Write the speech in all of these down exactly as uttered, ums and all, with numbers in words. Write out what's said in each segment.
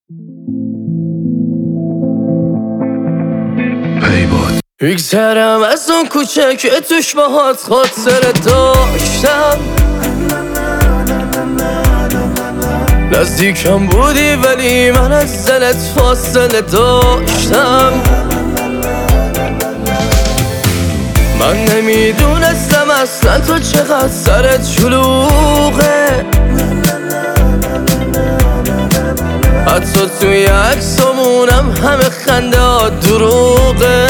میگذرم از اون کوچه که توش باهات خاطره داشتم، نزدیکم بودی ولی من از دلت فاصله داشتم. من نمیدونستم اصلا تو چقدر سرت شلوغه، حتی توی عکسامونم همه خنده ها دروغه.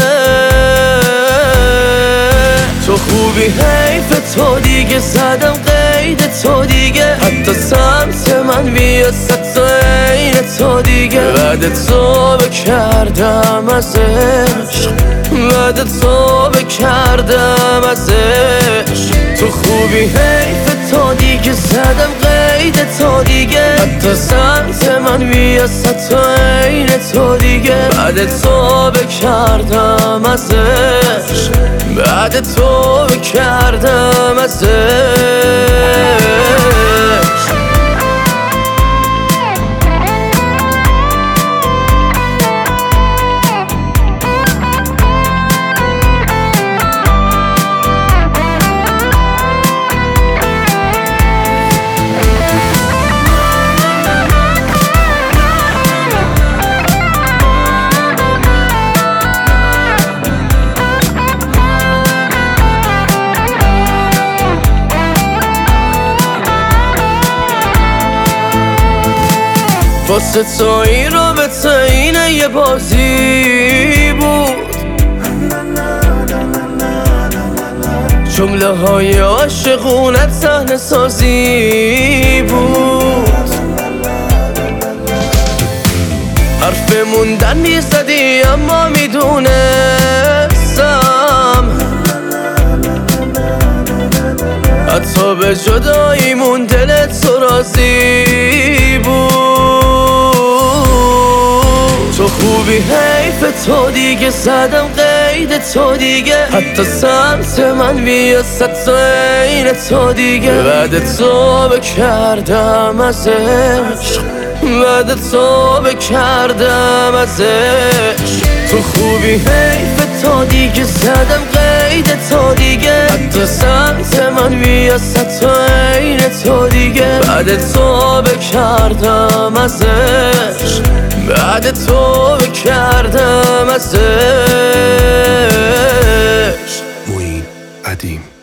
تو خوبی حیف تو دیگه، زدم قید تو دیگه، حتی سمت من بیا ست عین تو دیگه. بعد تو بکردم از عشق، بعد تو بکردم از عشق. تو خوبی حیف تو دیگه، زدم قید تو دیگه، حتی سمت من بیا ست عین تو دیگه. بعد تو بکردم از عشق، بعد تو بکردم از عشق. واسه تو این رابطه اینه یه بازی بود، جمله های عاشقونه صحنه سازی بود. حرف موندن میزدی اما میدونستم، حتی به جداییمون دلت تو راضی بود. تو خوبی حیف تو دیگه، زدم قید تو دیگه، حتی سمت من بیا ست عین تو دیگه. بعد تو بکردم از عشق، بعد تو بکردم از عشق. تو خوبی حیف تو دیگه، زدم قید تو دیگه، حتی سمت من بیا ست عین تو دیگه. بعد تو بکردم از عشق، بعد تو بکردم از عشق. معین قدیم.